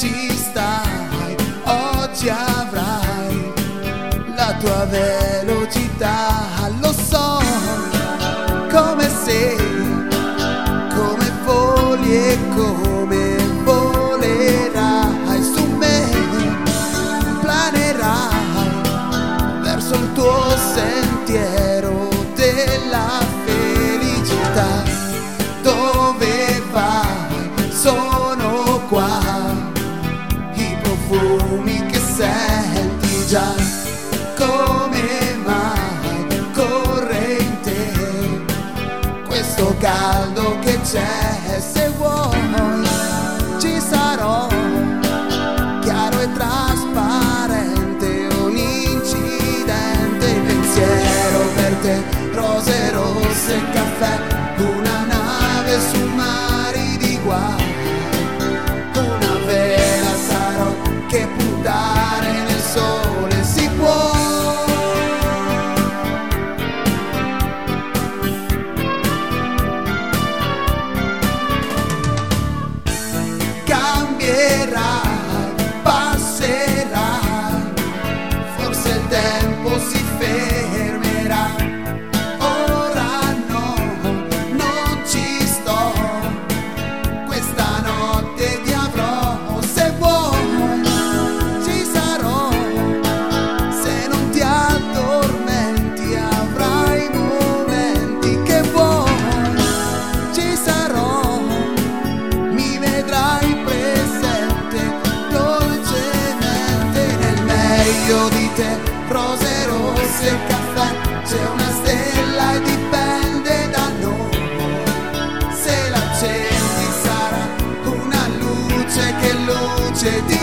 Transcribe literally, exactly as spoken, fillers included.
ci stai, oggi avrai la tua velocità, lo so, come sei, come voli e come volerai su me, planerai verso il tuo sentiero della felicità. Dove vai? Sono qua, i profumi che senti già. Come mai corre in te questo caldo che c'è? Se vuoi ci sarò, chiaro e trasparente, un incidente, pensiero per te, rose rosse e caffè, una nave su mari di guai, una vela sarò che puntare nel sole si può. Cambierai, passerai, forse il tempo si fermerà. Ora no, non ci sto, questa notte ti avrò. Se vuoi ci sarò, se non ti addormenti avrai momenti che vuoi. Ci sarò, mi vedrai presente dolcemente nel meglio di te, rose rosse e caffè, c'è una stella e dipende da noi, se l'accendi sarà una luce che luce di